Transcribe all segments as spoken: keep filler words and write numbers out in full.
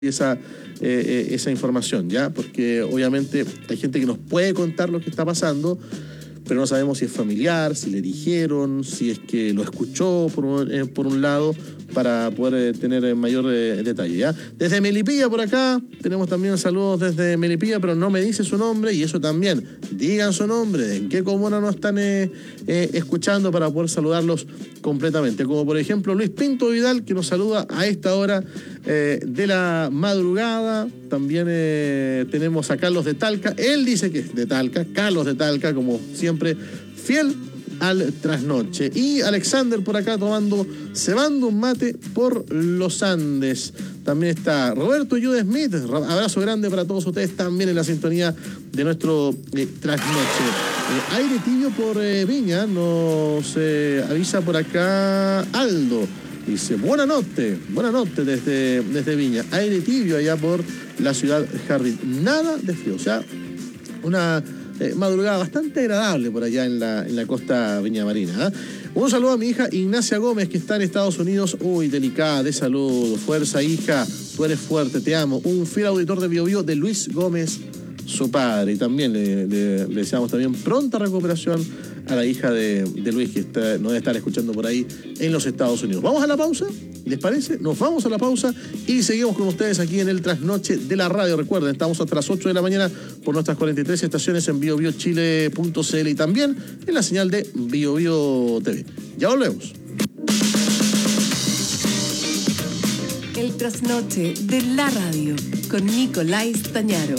esa, eh, esa información, ¿ya? Porque obviamente hay gente que nos puede contar lo que está pasando, pero no sabemos si es familiar, si le dijeron, si es que lo escuchó por un, eh, por un lado, para poder eh, tener eh, mayor eh, detalle, ¿ya? Desde Melipilla por acá, tenemos también saludos desde Melipilla, pero no me dice su nombre, y eso también, digan su nombre, en qué comuna nos están eh, eh, escuchando para poder saludarlos completamente, como por ejemplo Luis Pinto Vidal, que nos saluda a esta hora eh, de la madrugada. También eh, tenemos a Carlos de Talca, él dice que es de Talca, Carlos de Talca, como siempre, fiel al trasnoche. Y Alexander por acá tomando, cebando un mate por los Andes. También está Roberto Jude Smith, abrazo grande para todos ustedes también en la sintonía de nuestro eh, trasnoche. Eh, aire tibio por eh, Viña, nos eh, avisa por acá Aldo. Dice, buena noche, buena noche desde, desde Viña. Aire tibio allá por la ciudad Jardín. Nada de frío, o sea, una eh, madrugada bastante agradable por allá en la, en la costa viñamarina, ¿eh? Un saludo a mi hija Ignacia Gómez, que está en Estados Unidos. Uy, delicada, de salud. Fuerza, hija, tú eres fuerte, te amo. Un fiel auditor de Bio Bio de Luis Gómez, su padre. Y también le, le, le deseamos también pronta recuperación a la hija de, de Luis, que está, nos debe estar escuchando por ahí en los Estados Unidos. ¿Vamos a la pausa? ¿Les parece? Nos vamos a la pausa y seguimos con ustedes aquí en el Trasnoche de la Radio. Recuerden, estamos hasta las ocho de la mañana por nuestras cuarenta y tres estaciones en bio bio chile punto c l y también en la señal de Bio Bio T V. Ya volvemos. El Trasnoche de la Radio con Nicolás Tañaro.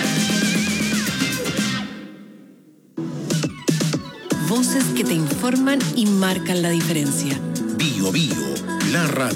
Voces que te informan y marcan la diferencia. Bio Bio, la radio.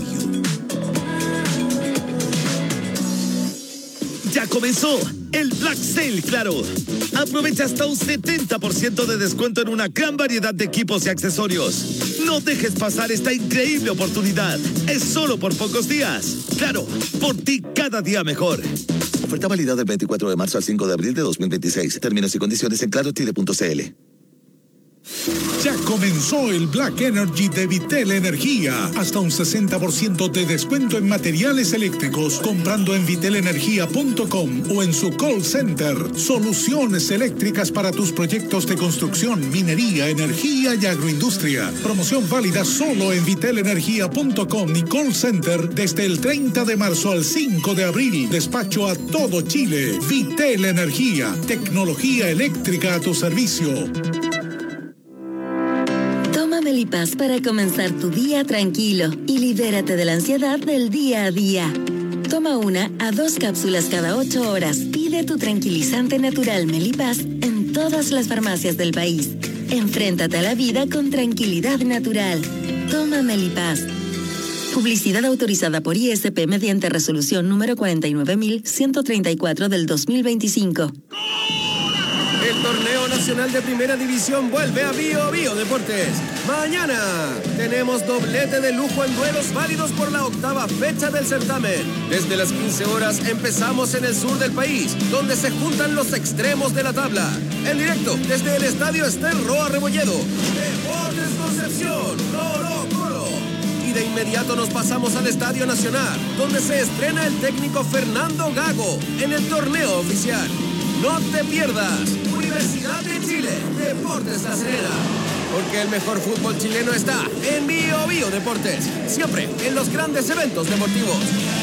Ya comenzó el Black Sale Claro. Aprovecha hasta un setenta por ciento de descuento en una gran variedad de equipos y accesorios. No dejes pasar esta increíble oportunidad. Es solo por pocos días. Claro, por ti cada día mejor. Oferta válida del veinticuatro de marzo al cinco de abril de dos mil veintiséis. Términos y condiciones en claro chile punto c l. Ya comenzó el Black Energy de Vitel Energía. Hasta un sesenta por ciento de descuento en materiales eléctricos comprando en vitel energía punto com o en su call center. Soluciones eléctricas para tus proyectos de construcción, minería, energía y agroindustria. Promoción válida solo en vitel energía punto com y call center desde el treinta de marzo al cinco de abril. Despacho a todo Chile. Vitel Energía. Tecnología eléctrica a tu servicio. Toma Melipaz para comenzar tu día tranquilo y libérate de la ansiedad del día a día. Toma una a dos cápsulas cada ocho horas. Pide tu tranquilizante natural Melipaz en todas las farmacias del país. Enfréntate a la vida con tranquilidad natural. Toma Melipaz. Publicidad autorizada por I S P mediante resolución número cuarenta y nueve mil ciento treinta y cuatro del dos mil veinticinco. El torneo nacional de primera división vuelve a Bio Bio Deportes. Mañana tenemos doblete de lujo en duelos válidos por la octava fecha del certamen. Desde las quince horas empezamos en el sur del país, donde se juntan los extremos de la tabla. En directo desde el estadio Ester Roa Rebolledo. Deportes Concepción, Colo Colo. Y de inmediato nos pasamos al Estadio Nacional, donde se estrena el técnico Fernando Gago en el torneo oficial. No te pierdas. Universidad de Chile, Deportes La Serena. Porque el mejor fútbol chileno está en Bio Bio Deportes. Siempre en los grandes eventos deportivos.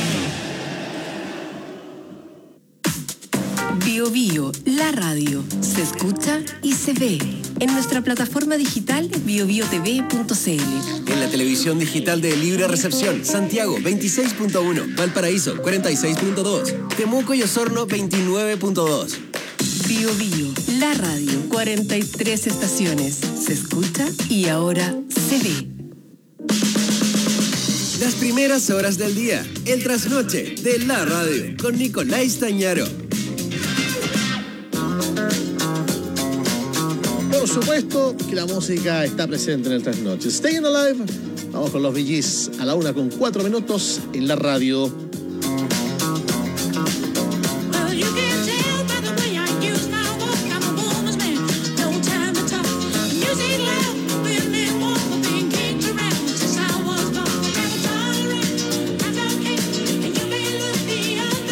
Bio Bio, la radio. Se escucha y se ve. En nuestra plataforma digital bio bio t v punto c l. En la televisión digital de Libre Recepción, Santiago veintiséis punto uno, Valparaíso cuarenta y seis punto dos, Temuco y Osorno veintinueve punto dos. Bio Bio, la radio. cuarenta y tres estaciones. Se escucha y ahora se ve. Las primeras horas del día. El trasnoche de la radio con Nicolás Tañaro. Por supuesto que la música está presente en el trasnoche. Staying Alive. Vamos con los Bee Gees a la una con cuatro minutos en la radio. Beyond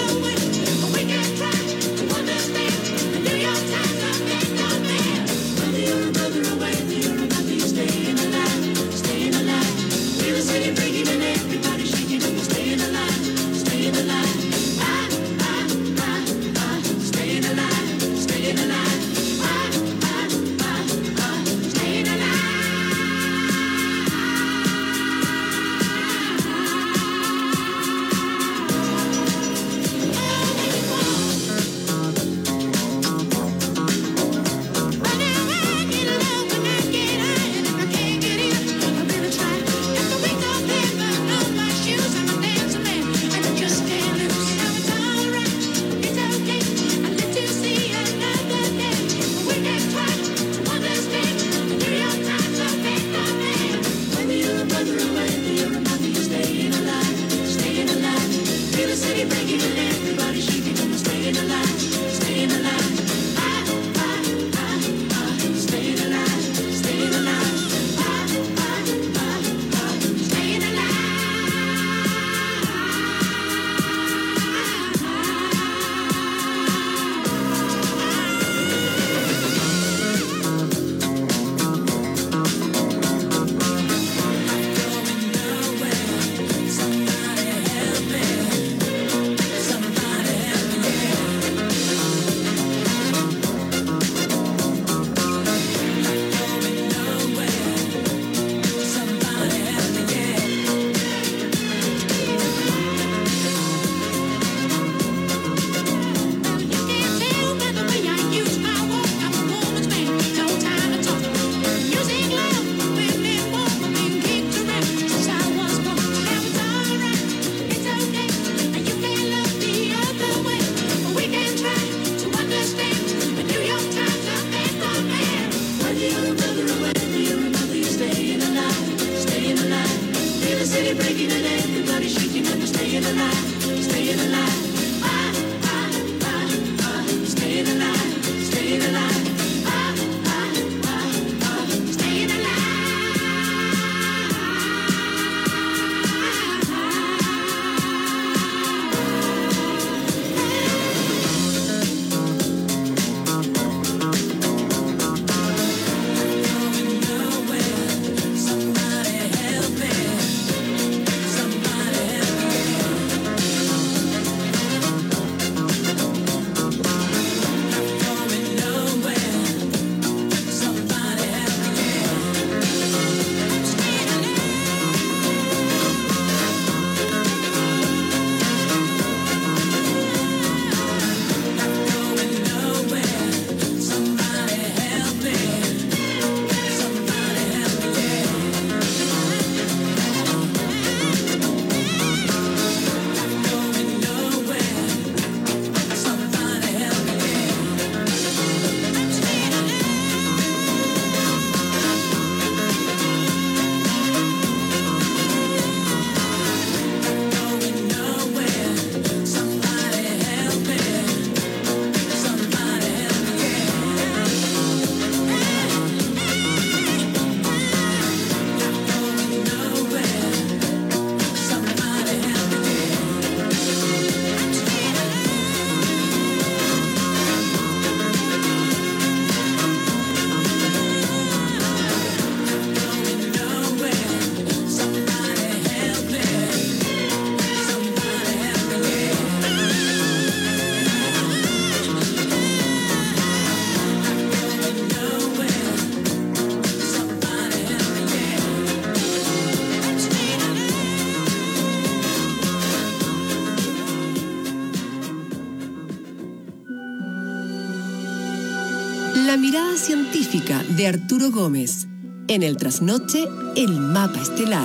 La mirada científica de Arturo Gómez. En el trasnoche, el mapa estelar.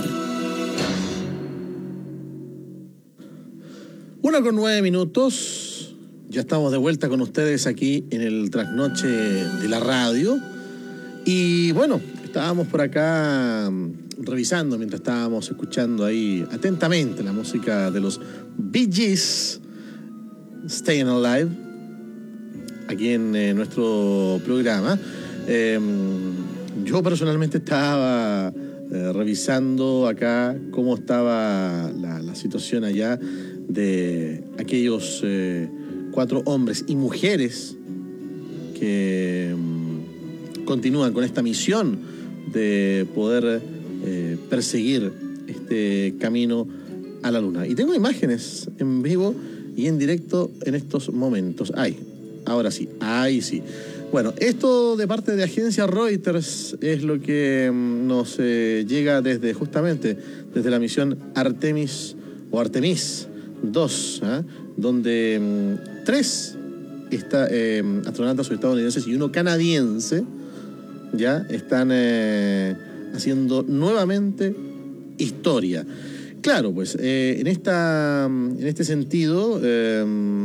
Una con nueve minutos. Ya estamos de vuelta con ustedes aquí en el trasnoche de la radio. Y bueno, estábamos por acá revisando mientras estábamos escuchando ahí atentamente la música de los Bee Gees, Staying Alive, aquí en eh, nuestro programa. Eh, yo personalmente estaba eh, revisando acá cómo estaba la, la situación allá de aquellos eh, cuatro hombres y mujeres que um, continúan con esta misión de poder eh, perseguir este camino a la luna. Y tengo imágenes en vivo y en directo en estos momentos. Ay, ahora sí, ahí sí. Bueno, esto de parte de agencia Reuters es lo que um, nos eh, llega desde justamente desde la misión Artemis o Artemis dos, ¿eh? donde um, tres está, eh, astronautas estadounidenses y uno canadiense ya están eh, haciendo nuevamente historia. Claro, pues eh, en esta en este sentido eh,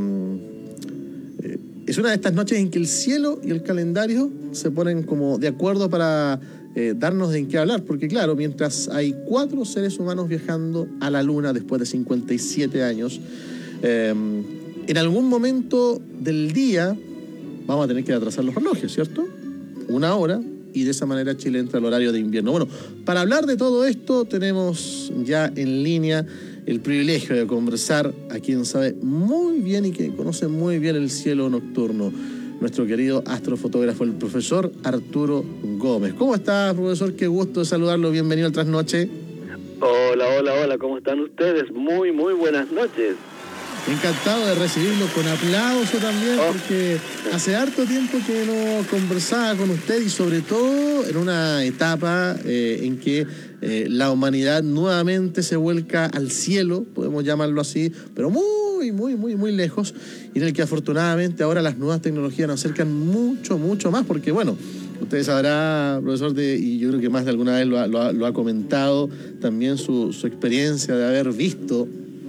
eh, es una de estas noches en que el cielo y el calendario se ponen como de acuerdo para eh, darnos de en qué hablar, porque claro, mientras hay cuatro seres humanos viajando a la luna después de cincuenta y siete años, eh, en algún momento del día vamos a tener que atrasar los relojes, ¿cierto? Una hora, y de esa manera Chile entra al horario de invierno. Bueno, para hablar de todo esto tenemos ya en línea el privilegio de conversar a quien sabe muy bien y que conoce muy bien el cielo nocturno, nuestro querido astrofotógrafo, el profesor Arturo Gómez. ¿Cómo estás, profesor? Qué gusto saludarlo. Bienvenido al Trasnoche. Hola, hola, hola. ¿Cómo están ustedes? Muy, muy buenas noches. Encantado de recibirlo con aplauso también, oh. porque hace harto tiempo que no conversaba con usted y sobre todo en una etapa eh, en que eh, la humanidad nuevamente se vuelca al cielo, podemos llamarlo así, pero muy, muy, muy, muy lejos, y en el que afortunadamente ahora las nuevas tecnologías nos acercan mucho, mucho más, porque bueno, usted sabrá, profesor, de, y yo creo que más de alguna vez lo ha, lo ha, lo ha comentado, también su, su experiencia de haber visto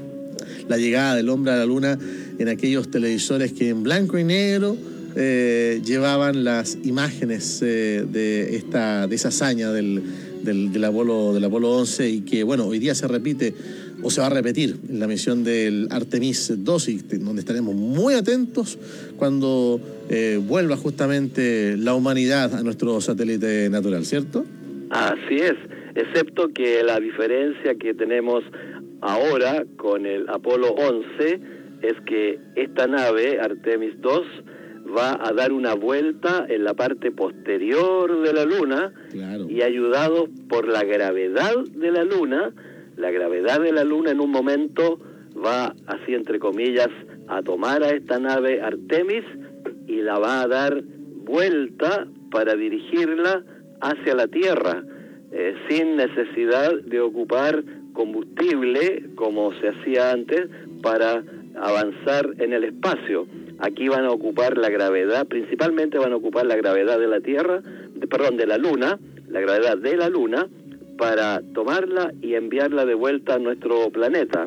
la llegada del hombre a la luna en aquellos televisores que en blanco y negro eh, llevaban las imágenes eh, de esta de esa hazaña del, del, del, Apolo, del Apolo once, y que bueno, hoy día se repite o se va a repetir en la misión del Artemis dos, y donde estaremos muy atentos cuando eh, vuelva justamente la humanidad a nuestro satélite natural, ¿cierto? Así es, excepto que la diferencia que tenemos ahora con el Apolo once es que esta nave, Artemis dos, va a dar una vuelta en la parte posterior de la Luna, claro. Y ayudado por la gravedad de la Luna, la gravedad de la Luna en un momento va, así entre comillas, a tomar a esta nave Artemis y la va a dar vuelta para dirigirla hacia la Tierra, eh, sin necesidad de ocupar combustible como se hacía antes para avanzar en el espacio. Aquí van a ocupar la gravedad, principalmente van a ocupar la gravedad de la Tierra, de, perdón, de la Luna, la gravedad de la Luna, para tomarla y enviarla de vuelta a nuestro planeta.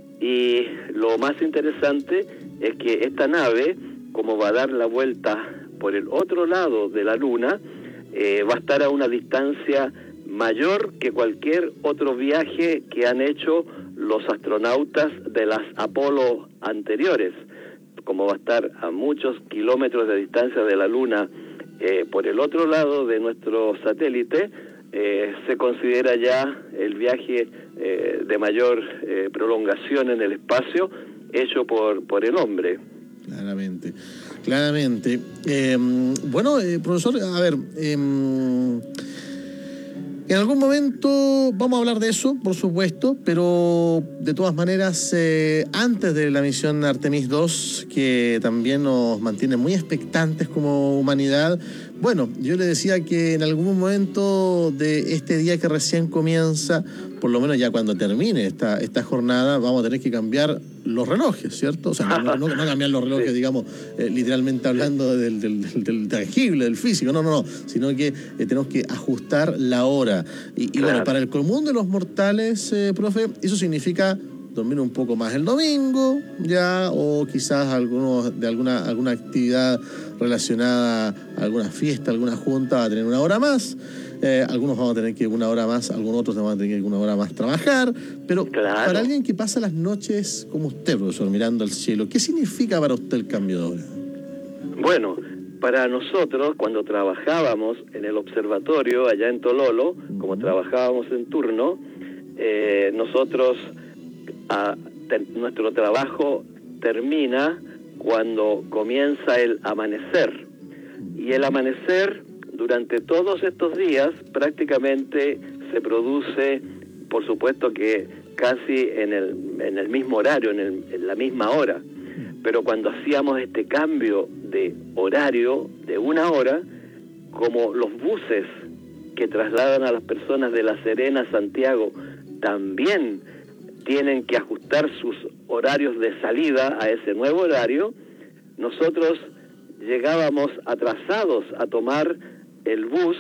Y lo más interesante es que esta nave, como va a dar la vuelta por el otro lado de la Luna, eh, va a estar a una distancia mayor que cualquier otro viaje que han hecho los astronautas de las Apolo anteriores. Como va a estar a muchos kilómetros de distancia de la Luna eh, por el otro lado de nuestro satélite, eh, se considera ya el viaje eh, de mayor eh, prolongación en el espacio hecho por, por el hombre. Claramente, claramente. Eh, bueno, eh, profesor, a ver... Eh, En algún momento vamos a hablar de eso, por supuesto, pero de todas maneras, eh, antes de la misión Artemis dos, que también nos mantiene muy expectantes como humanidad, bueno, yo le decía que en algún momento de este día que recién comienza, por lo menos ya cuando termine esta, esta jornada, vamos a tener que cambiar los relojes, ¿cierto? O sea, no, no, no cambiar los relojes, sí. digamos, eh, literalmente hablando del, del, del, del tangible, del físico, no, no, no, sino que eh, tenemos que ajustar la hora. Y, y claro. bueno, para el común de los mortales, eh, profe, eso significa dormir un poco más el domingo, ya, o quizás algunos de alguna, alguna actividad relacionada a alguna fiesta, alguna junta, va a tener una hora más. Eh, algunos vamos a tener que ir una hora más, algunos otros van a tener que ir una hora más trabajar, pero claro. para alguien que pasa las noches como usted, profesor, mirando al cielo, ¿qué significa para usted el cambio de hora? Bueno, para nosotros, cuando trabajábamos en el observatorio allá en Tololo, uh-huh. como trabajábamos en turno, eh, nosotros, a, ter, nuestro trabajo termina cuando comienza el amanecer, y el amanecer durante todos estos días prácticamente se produce, por supuesto que casi en el, en el mismo horario, en, el, en la misma hora. Pero cuando hacíamos este cambio de horario de una hora, como los buses que trasladan a las personas de La Serena a Santiago también tienen que ajustar sus horarios de salida a ese nuevo horario, nosotros llegábamos atrasados a tomar el bus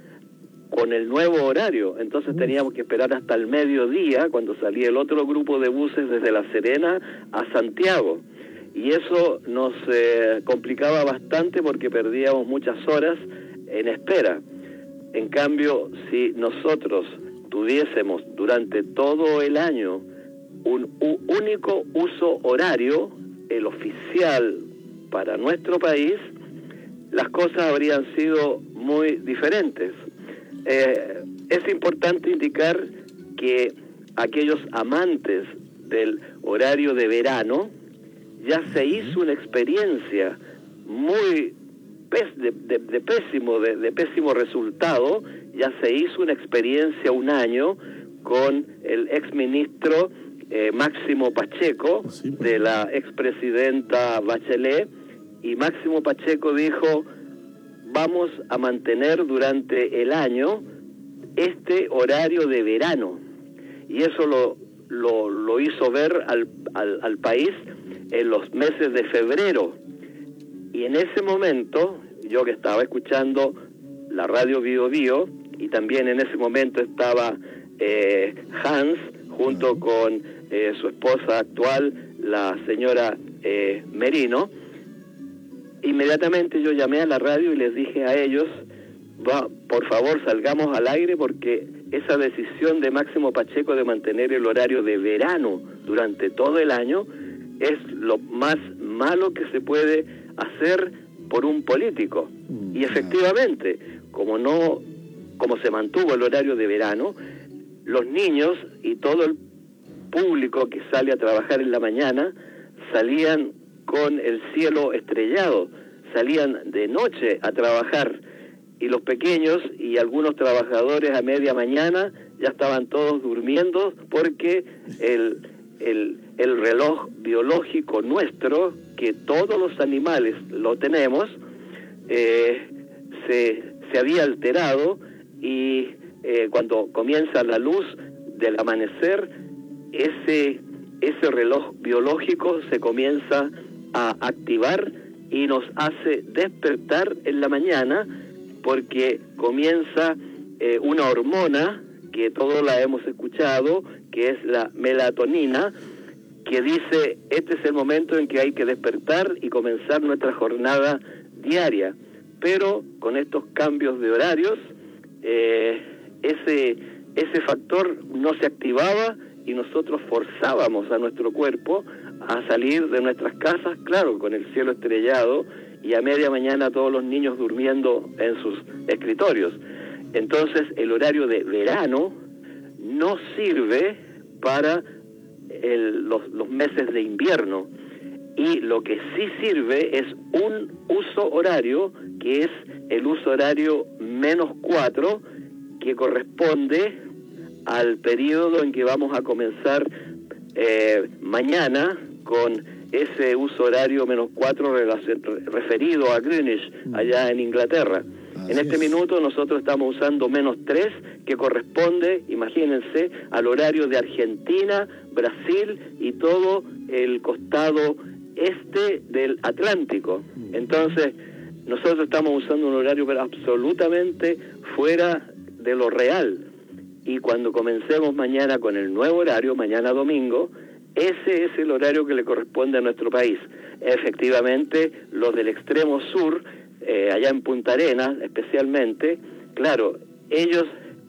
con el nuevo horario. Entonces teníamos que esperar hasta el mediodía cuando salía el otro grupo de buses desde La Serena a Santiago, y eso nos eh, complicaba bastante porque perdíamos muchas horas en espera. En cambio, si nosotros tuviésemos durante todo el año un u- único uso horario, el oficial para nuestro país, las cosas habrían sido muy diferentes. Eh, es importante indicar que aquellos amantes del horario de verano, ya se hizo una experiencia muy pes- de, de, de pésimo de, de pésimo resultado, ya se hizo una experiencia un año con el exministro eh, Máximo Pacheco, de la expresidenta Bachelet, y Máximo Pacheco dijo: vamos a mantener durante el año este horario de verano, y eso lo lo, lo hizo ver al, al, al país en los meses de febrero. Y en ese momento, yo que estaba escuchando la radio Bio Bio, y también en ese momento estaba eh, Hans, junto con eh, su esposa actual, la señora eh, Merino, inmediatamente yo llamé a la radio y les dije a ellos: va, por favor salgamos al aire, porque esa decisión de Máximo Pacheco de mantener el horario de verano durante todo el año es lo más malo que se puede hacer por un político. Y efectivamente, como no, como se mantuvo el horario de verano, los niños y todo el público que sale a trabajar en la mañana salían con el cielo estrellado, salían de noche a trabajar, y los pequeños y algunos trabajadores a media mañana ya estaban todos durmiendo, porque el, el, el reloj biológico nuestro, que todos los animales lo tenemos, eh, se, se había alterado, y eh, cuando comienza la luz del amanecer, ese, ese reloj biológico se comienza a activar y nos hace despertar en la mañana, porque comienza eh, una hormona que todos la hemos escuchado, que es la melatonina, que dice: este es el momento en que hay que despertar y comenzar nuestra jornada diaria. Pero con estos cambios de horarios, eh, ese, ese factor no se activaba, y nosotros forzábamos a nuestro cuerpo a salir de nuestras casas, claro, con el cielo estrellado, y a media mañana todos los niños durmiendo en sus escritorios. Entonces el horario de verano no sirve para el, los, los meses de invierno, y lo que sí sirve es un uso horario, que es el uso horario menos cuatro, que corresponde al periodo en que vamos a comenzar eh, mañana con ese uso horario menos cuatro referido a Greenwich, allá en Inglaterra. En este minuto nosotros estamos usando menos tres, que corresponde, imagínense, al horario de Argentina, Brasil y todo el costado este del Atlántico. Entonces, nosotros estamos usando un horario pero absolutamente fuera de lo real. Y cuando comencemos mañana con el nuevo horario, mañana domingo, ese es el horario que le corresponde a nuestro país. Efectivamente, los del extremo sur, eh, allá en Punta Arenas especialmente, claro, ellos,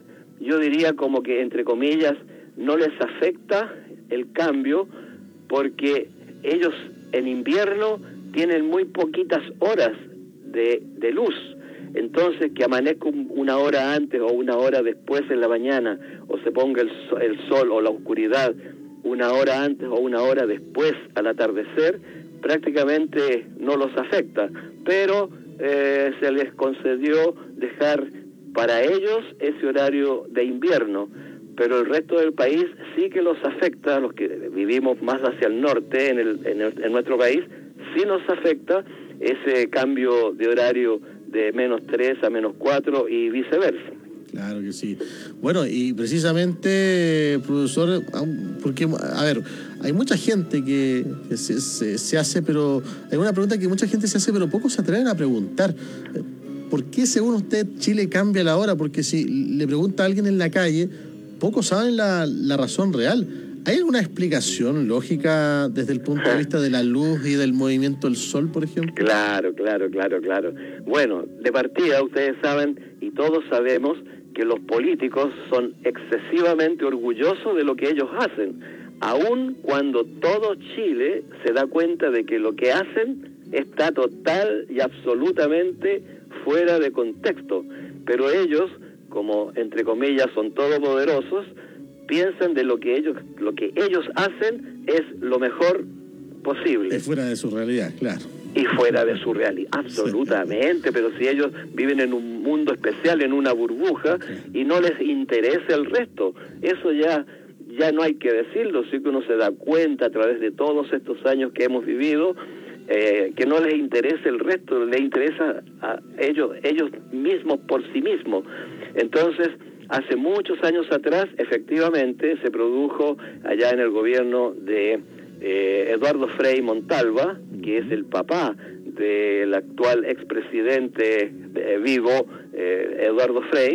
yo diría como que, entre comillas, no les afecta el cambio porque ellos en invierno tienen muy poquitas horas de, de luz. Entonces, que amanezca una hora antes o una hora después en la mañana, o se ponga el sol, el sol o la oscuridad una hora antes o una hora después al atardecer, prácticamente no los afecta, pero eh, se les concedió dejar para ellos ese horario de invierno, pero el resto del país sí que los afecta, los que vivimos más hacia el norte en, el, en, el, en nuestro país, sí nos afecta ese cambio de horario de menos tres a menos cuatro y viceversa. Claro que sí. Bueno, y precisamente, profesor, porque, a ver, hay mucha gente que, que se, se, se hace, pero hay una pregunta que mucha gente se hace, pero pocos se atreven a preguntar. ¿Por qué, según usted, Chile cambia la hora? Porque si le pregunta a alguien en la calle, pocos saben la, la razón real. ¿Hay alguna explicación lógica desde el punto de vista de la luz y del movimiento del sol, por ejemplo? Claro, claro, claro, claro. Bueno, de partida ustedes saben, y todos sabemos, que los políticos son excesivamente orgullosos de lo que ellos hacen, aun cuando todo Chile se da cuenta de que lo que hacen está total y absolutamente fuera de contexto. Pero ellos, como entre comillas son todopoderosos, piensan de lo que ellos lo que ellos hacen es lo mejor posible. Es fuera de su realidad, claro. Y fuera de su realidad, absolutamente, sí. Pero si ellos viven en un mundo especial, en una burbuja, y no les interesa el resto, eso ya ya no hay que decirlo, sí que uno se da cuenta a través de todos estos años que hemos vivido, eh, que no les interesa el resto, les interesa a ellos, ellos mismos por sí mismos. Entonces, hace muchos años atrás, efectivamente, se produjo allá en el gobierno de eh, Eduardo Frei Montalva, que es el papá del actual expresidente eh, vivo, eh, Eduardo Frei.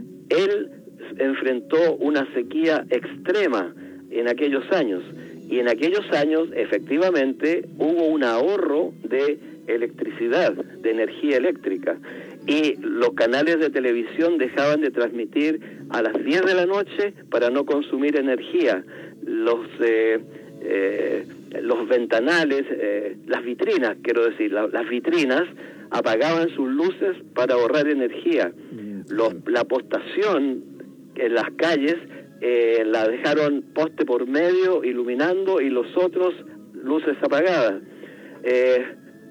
Él enfrentó una sequía extrema en aquellos años, y en aquellos años, efectivamente, hubo un ahorro de electricidad, de energía eléctrica, y los canales de televisión dejaban de transmitir a las diez de la noche para no consumir energía. Los eh, eh, los ventanales, eh, las vitrinas, quiero decir, la, las vitrinas apagaban sus luces para ahorrar energía. Los, la postación en las calles eh, la dejaron poste por medio iluminando y los otros luces apagadas. Eh,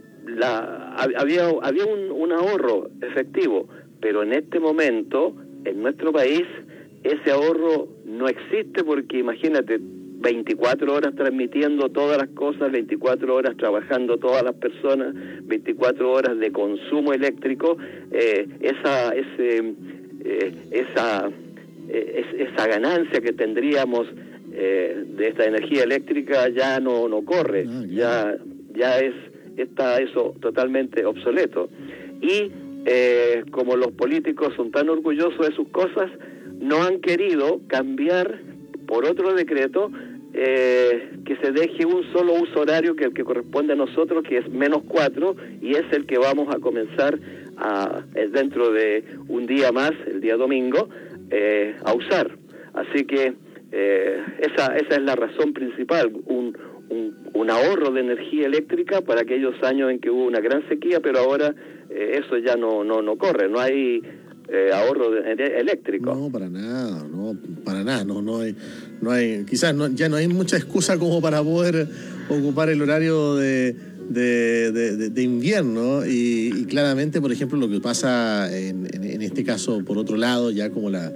La, había había un, un ahorro efectivo, pero en este momento, en nuestro país, ese ahorro no existe porque, imagínate, veinticuatro horas transmitiendo todas las cosas, veinticuatro horas trabajando todas las personas, veinticuatro horas de consumo eléctrico, eh, esa ese eh, esa eh, esa ganancia que tendríamos eh, de esta energía eléctrica ya no no corre, ah, ya ya es está eso totalmente obsoleto. Y eh, como los políticos son tan orgullosos de sus cosas, no han querido cambiar por otro decreto eh, que se deje un solo uso horario, que el que corresponde a nosotros, que es menos cuatro, y es el que vamos a comenzar a, dentro de un día más, el día domingo, eh, a usar. Así que eh, esa, esa es la razón principal, un Un, un ahorro de energía eléctrica para aquellos años en que hubo una gran sequía, pero ahora eh, eso ya no no no corre, no hay eh, ahorro de, de, eléctrico. No, para nada, no, para nada, no, no hay, no hay, quizás no, ya no hay mucha excusa como para poder ocupar el horario de de, de, de, de invierno y, y claramente, por ejemplo, lo que pasa en, en, en este caso, por otro lado, ya como la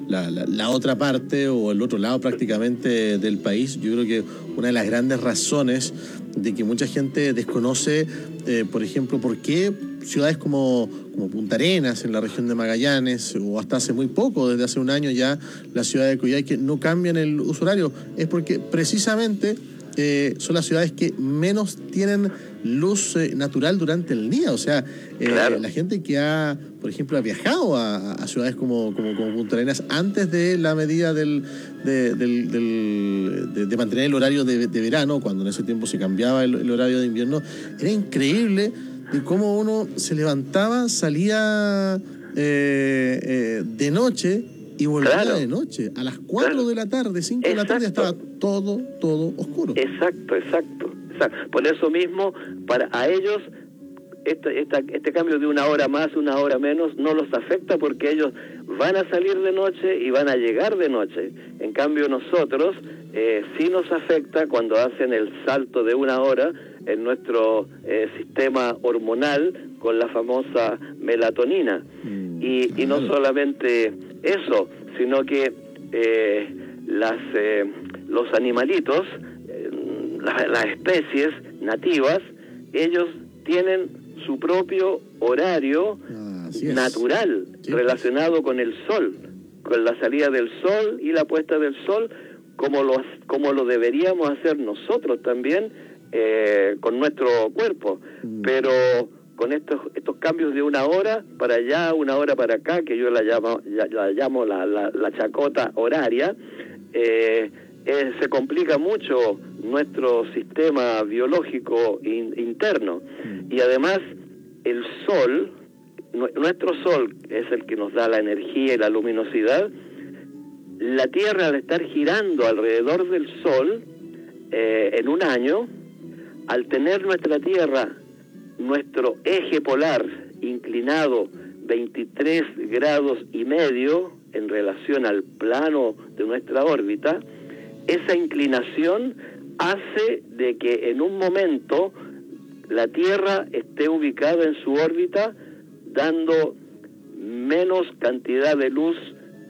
la, la, la otra parte o el otro lado prácticamente del país. Yo creo que una de las grandes razones de que mucha gente desconoce, eh, por ejemplo, por qué ciudades como, como Punta Arenas, en la región de Magallanes, o hasta hace muy poco, desde hace un año ya, la ciudad de Coyhaique, no cambian el uso horario, es porque precisamente eh, son las ciudades que menos tienen luz eh, natural durante el día. O sea, eh, claro. la gente que ha, por ejemplo, ha viajado a, a ciudades como, como, como Punta Arenas antes de la medida del, de, del, del, de, de mantener el horario de, de verano, cuando en ese tiempo se cambiaba el, el horario de invierno, era increíble de cómo uno se levantaba, salía eh, eh, de noche y volvía claro. de noche. A las cuatro claro. de la tarde, cinco exacto. de la tarde, estaba todo, todo oscuro. Exacto, exacto. exacto. Por eso mismo, para a ellos, este, esta, este cambio de una hora más, una hora menos, no los afecta porque ellos van a salir de noche y van a llegar de noche. En cambio, nosotros eh, sí nos afecta cuando hacen el salto de una hora en nuestro eh, sistema hormonal con la famosa melatonina. Mm, y, claro. y no solamente eso, sino que eh, las eh, los animalitos, eh, la, las especies nativas, ellos tienen su propio horario ah, natural sí, relacionado pues. con el sol, con la salida del sol y la puesta del sol, como lo, como lo deberíamos hacer nosotros también, Eh, con nuestro cuerpo, mm. pero con estos estos cambios de una hora para allá, una hora para acá, que yo la llamo la, la llamo la, la, la chacota horaria, eh, eh, se complica mucho nuestro sistema biológico in, interno, mm. y además el sol, nuestro sol es el que nos da la energía y la luminosidad. La Tierra, al estar girando alrededor del sol eh, en un año, al tener nuestra Tierra, nuestro eje polar inclinado veintitrés grados y medio en relación al plano de nuestra órbita, esa inclinación hace de que en un momento la Tierra esté ubicada en su órbita dando menos cantidad de luz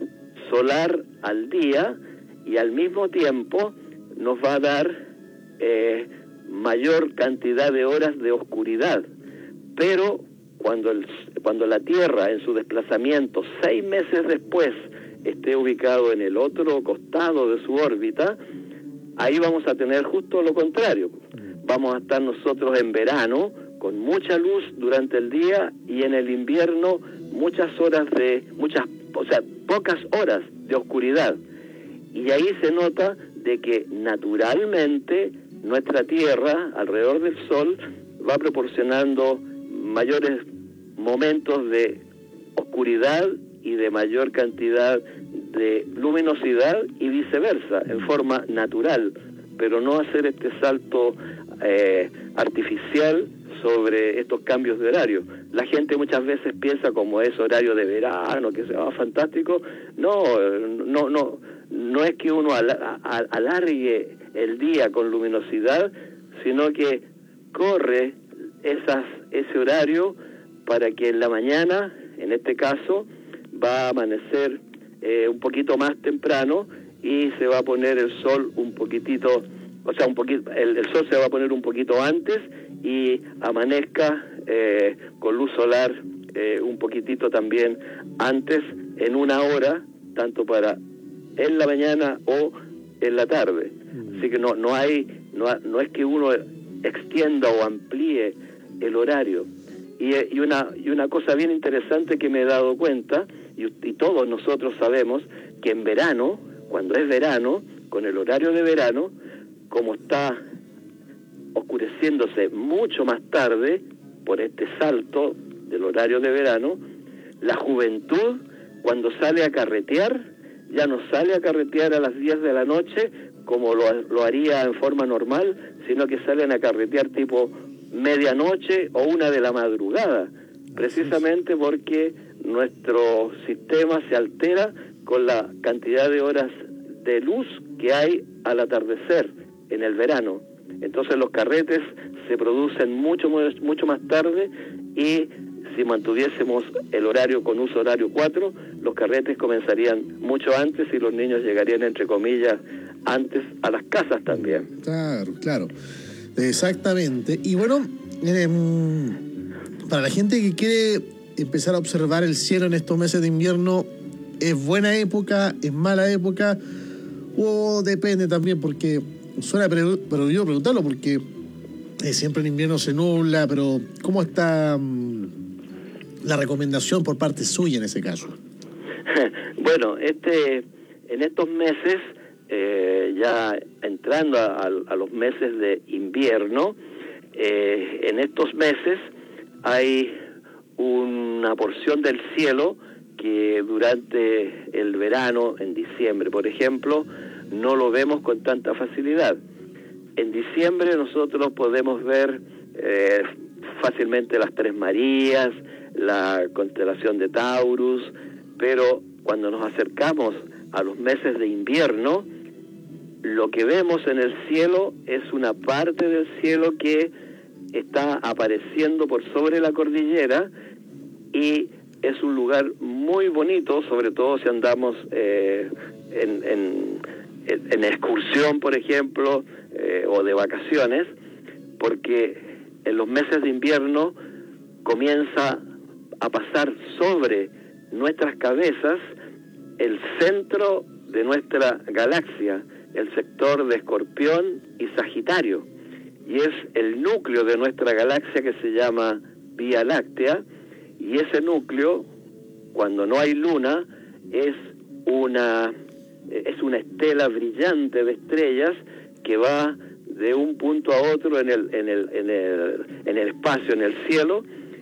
solar al día y al mismo tiempo nos va a dar eh, mayor cantidad de horas de oscuridad. Pero cuando el, cuando la Tierra en su desplazamiento seis meses después esté ubicado en el otro costado de su órbita, ahí vamos a tener justo lo contrario. Vamos a estar nosotros en verano con mucha luz durante el día y en el invierno muchas horas de muchas, o sea, pocas horas de oscuridad. Y ahí se nota de que naturalmente nuestra Tierra, alrededor del Sol, va proporcionando mayores momentos de oscuridad y de mayor cantidad de luminosidad y viceversa, en forma natural, pero no hacer este salto eh, artificial sobre estos cambios de horario. La gente muchas veces piensa como es horario de verano, que sea fantástico. No, no, no, no es que uno al, al, alargue el día con luminosidad, sino que corre esas, ese horario para que en la mañana, en este caso, va a amanecer eh, un poquito más temprano y se va a poner el sol un poquitito, o sea, un poquito, el, el sol se va a poner un poquito antes y amanezca eh, con luz solar eh, un poquitito también antes, en una hora, tanto para en la mañana o en la tarde. Así que no no hay no, no es que uno extienda o amplíe el horario. Y, y una y una cosa bien interesante que me he dado cuenta, y, y todos nosotros sabemos, que en verano, cuando es verano, con el horario de verano, como está oscureciéndose mucho más tarde por este salto del horario de verano, la juventud, cuando sale a carretear, ya no sale a carretear a las diez de la noche como lo, lo haría en forma normal, sino que salen a carretear tipo medianoche o una de la madrugada, precisamente porque nuestro sistema se altera con la cantidad de horas de luz que hay al atardecer en el verano. Entonces los carretes se producen mucho mucho más tarde y si mantuviésemos el horario con uso horario cuatro, los carretes comenzarían mucho antes y los niños llegarían, entre comillas, antes a las casas también. Claro, claro. Exactamente. Y bueno, eh, para la gente que quiere empezar a observar el cielo en estos meses de invierno, ¿es buena época, es mala época? O depende también, porque suena prohibido preguntarlo, porque eh, siempre en invierno se nubla, pero ¿cómo está um, la recomendación por parte suya en ese caso? Bueno, este, en estos meses, eh, ya entrando a, a los meses de invierno, eh, en estos meses hay una porción del cielo que durante el verano, en diciembre, por ejemplo, no lo vemos con tanta facilidad. En diciembre nosotros podemos ver eh, fácilmente las Tres Marías, la constelación de Taurus, pero cuando nos acercamos a los meses de invierno, lo que vemos en el cielo es una parte del cielo que está apareciendo por sobre la cordillera y es un lugar muy bonito, sobre todo si andamos eh, en, en, en excursión, por ejemplo, eh, o de vacaciones, porque en los meses de invierno comienza a pasar sobre nuestras cabezas el centro de nuestra galaxia, el sector de Escorpión y Sagitario, y es el núcleo de nuestra galaxia que se llama Vía Láctea, y ese núcleo, cuando no hay luna, es una es una estela brillante de estrellas que va de un punto a otro en el en el en el en el espacio, en el cielo,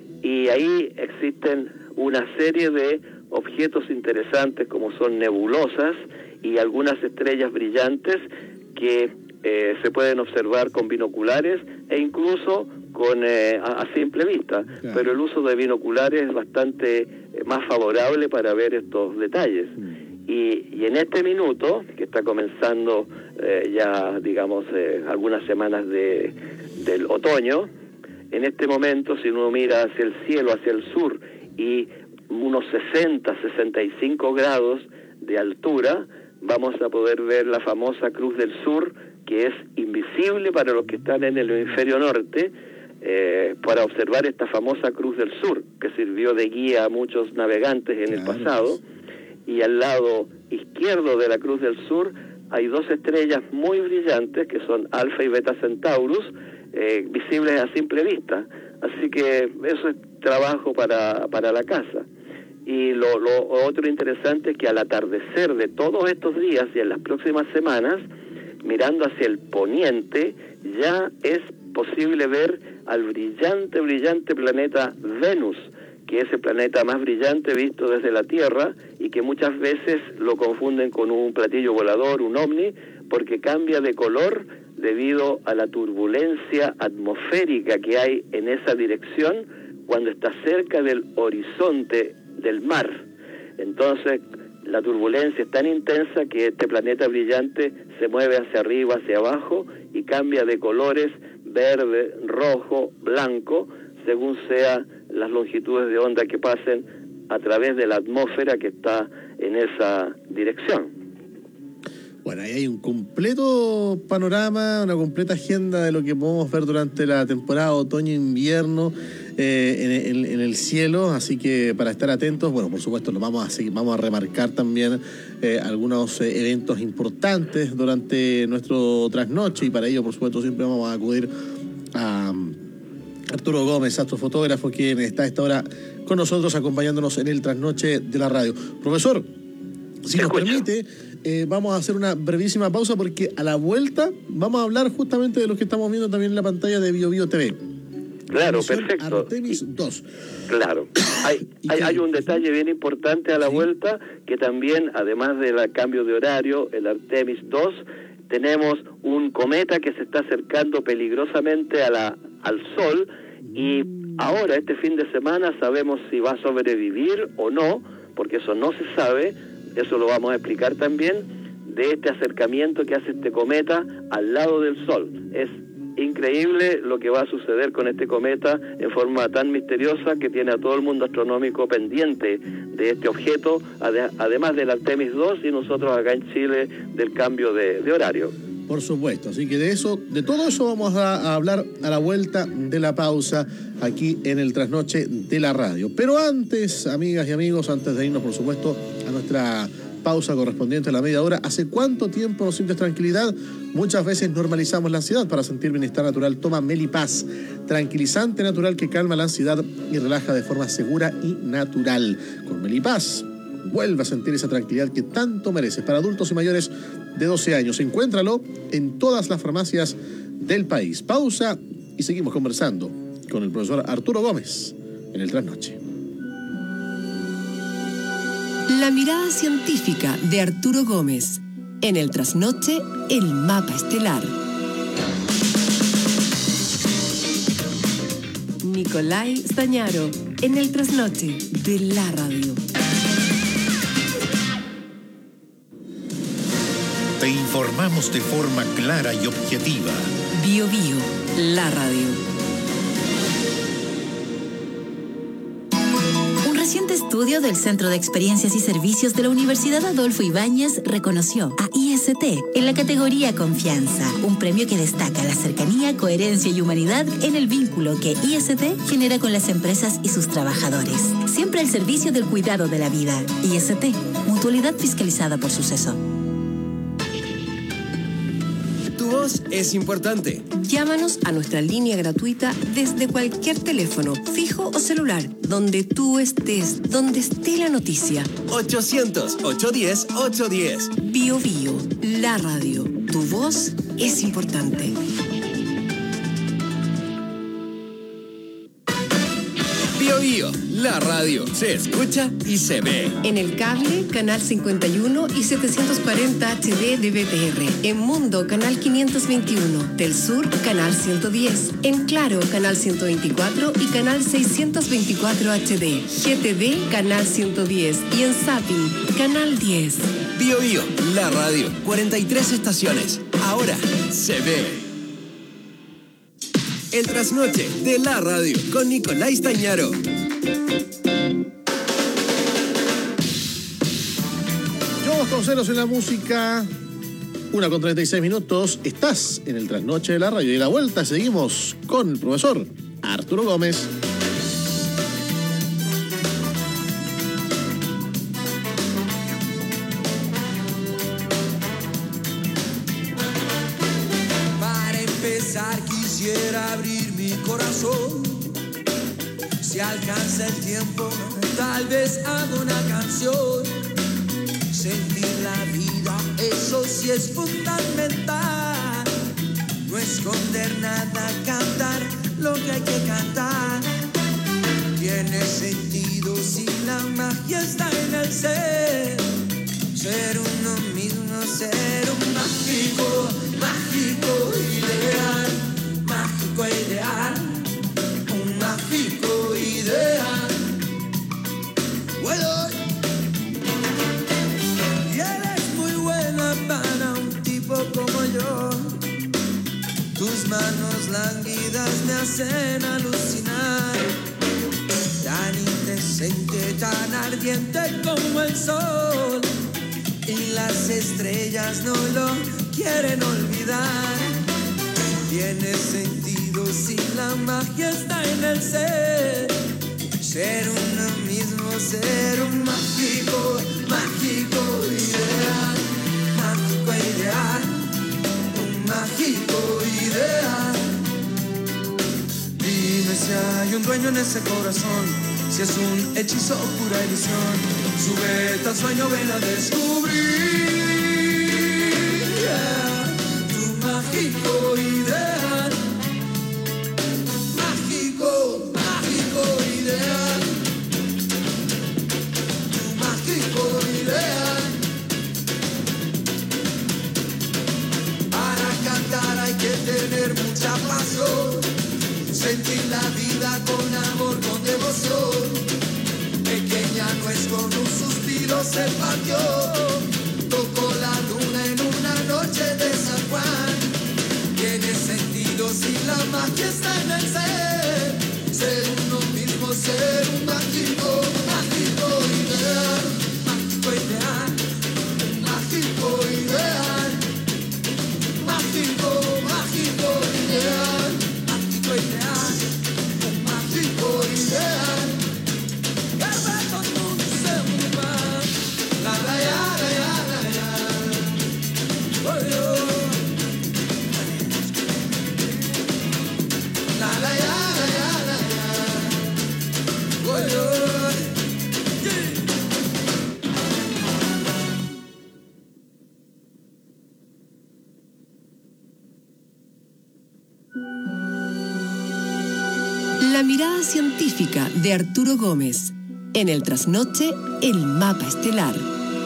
y ahí existen una serie de objetos interesantes como son nebulosas y algunas estrellas brillantes que eh, se pueden observar con binoculares e incluso con eh, a, a simple vista, claro. Pero el uso de binoculares es bastante eh, más favorable para ver estos detalles. Mm. Y, y en este minuto, que está comenzando eh, ya, digamos, eh, algunas semanas de, del otoño, en este momento, si uno mira hacia el cielo, hacia el sur, y unos sesenta, sesenta y cinco grados de altura, vamos a poder ver la famosa Cruz del Sur, que es invisible para los que están en el hemisferio norte, eh, para observar esta famosa Cruz del Sur, que sirvió de guía a muchos navegantes en el pasado, y al lado izquierdo de la Cruz del Sur hay dos estrellas muy brillantes, que son Alfa y Beta Centaurus, eh, visibles a simple vista. Así que eso es trabajo para, para la casa. Y lo, lo otro interesante es que al atardecer de todos estos días y en las próximas semanas, mirando hacia el poniente, ya es posible ver al brillante, brillante planeta Venus, que es el planeta más brillante visto desde la Tierra y que muchas veces lo confunden con un platillo volador, un ovni, porque cambia de color debido a la turbulencia atmosférica que hay en esa dirección cuando está cerca del horizonte del mar. Entonces, la turbulencia es tan intensa que este planeta brillante se mueve hacia arriba, hacia abajo y cambia de colores verde, rojo, blanco, según sea las longitudes de onda que pasen a través de la atmósfera que está en esa dirección. Bueno, ahí hay un completo panorama, una completa agenda de lo que podemos ver durante la temporada otoño-invierno eh, en, en, en el cielo, así que para estar atentos, bueno, por supuesto, lo vamos a seguir, vamos a remarcar también eh, algunos eh, eventos importantes durante nuestro trasnoche, y para ello, por supuesto, siempre vamos a acudir a Arturo Gómez, astrofotógrafo, quien está a esta hora con nosotros acompañándonos en el trasnoche de la radio. Profesor, si nos permite, eh, vamos a hacer una brevísima pausa porque a la vuelta vamos a hablar justamente de lo que estamos viendo también en la pantalla de BioBio T V. Claro, perfecto. Artemis dos. Claro. Hay, hay, hay un detalle bien importante a la ¿Sí? vuelta, que también, además del cambio de horario, el Artemis dos, tenemos un cometa que se está acercando peligrosamente a la, al Sol, y ahora, este fin de semana, sabemos si va a sobrevivir o no, porque eso no se sabe. Eso lo vamos a explicar también, de este acercamiento que hace este cometa al lado del Sol. Es increíble lo que va a suceder con este cometa en forma tan misteriosa que tiene a todo el mundo astronómico pendiente de este objeto, ade- además del Artemis dos y nosotros acá en Chile del cambio de, de horario. Por supuesto, así que de eso, de todo eso vamos a, a hablar a la vuelta de la pausa aquí en el Trasnoche de la Radio. Pero antes, amigas y amigos, antes de irnos, por supuesto, a nuestra pausa correspondiente a la media hora, ¿hace cuánto tiempo no sientes tranquilidad? Muchas veces normalizamos la ansiedad. Para sentir bienestar natural, toma Melipaz, tranquilizante natural que calma la ansiedad y relaja de forma segura y natural. Con Melipaz, vuelve a sentir esa tranquilidad que tanto mereces. Para adultos y mayores de doce años, encuéntralo en todas las farmacias del país. Pausa y seguimos conversando con el profesor Arturo Gómez en el Trasnoche. La mirada científica de Arturo Gómez en el Trasnoche, el mapa estelar. Nicolai Stañaro en el Trasnoche de la Radio. Te informamos de forma clara y objetiva. Bio Bio, la radio. Un reciente estudio del Centro de Experiencias y Servicios de la Universidad Adolfo Ibáñez reconoció a I S T en la categoría Confianza, un premio que destaca la cercanía, coherencia y humanidad en el vínculo que I S T genera con las empresas y sus trabajadores. Siempre al servicio del cuidado de la vida. I S T, mutualidad fiscalizada por Suceso. Tu voz es importante. Llámanos a nuestra línea gratuita desde cualquier teléfono, fijo o celular, donde tú estés, donde esté la noticia. ochocientos, ochocientos diez, ochocientos diez. Bio Bio, la radio. Tu voz es importante. Bio Bio, la radio. Se escucha y se ve. En el cable, canal cincuenta y uno y setecientos cuarenta H D de B T R. En Mundo, canal quinientos veintiuno. Del Sur, canal ciento diez. En Claro, canal ciento veinticuatro y canal seiscientos veinticuatro H D. G T V, canal ciento diez. Y en Zapping, canal diez. Bio Bio, la radio. cuarenta y tres estaciones. Ahora se ve. El Trasnoche de la Radio con Nicolai Stañaro. Vamos con ceros en la música. Una con treinta y seis minutos. Estás en el Trasnoche de la Radio. Y a la vuelta seguimos con el profesor Arturo Gómez. Para empezar quisiera abrir mi corazón. Si alcanza el tiempo, tal vez hago una canción. Sentir la vida, eso sí es fundamental. No esconder nada, cantar lo que hay que cantar. Tiene sentido si la magia está en el ser. Ser uno mismo, ser un mágico, mágico ideal. Mágico ideal, un mágico ideal. Bueno, y eres muy buena para un tipo como yo. Tus manos lánguidas me hacen alucinar. Tan indecente, tan ardiente como el sol. Y las estrellas no lo quieren olvidar. Tiene sentido si la magia está en el ser. Ser uno mismo, ser un mágico, mágico ideal. Mágico ideal, un mágico ideal. Dime si hay un dueño en ese corazón, si es un hechizo o pura ilusión. Súbete al sueño, ven a descubrir, yeah, tu mágico ideal. Mágico, mágico ideal. Tu mágico ideal. Para cantar hay que tener mucha pasión. Sentir la vida con amor, con devoción. Pequeña nuez con un suspiro se partió. Tocó la luna en una noche de San Juan. Tiene sentido Pero si la magia está en el ser, ser uno mismo, ser un mágico, mágico ideal, mágico ideal, mágico ideal, mágico, mágico ideal, mágico ideal, mágico ideal. Que ve con un segundo, la la ya, la ya, la ya, oh yo. La la ya, la ya, la ya, oh yo. La mirada científica de Arturo Gómez. En el trasnoche, el mapa estelar.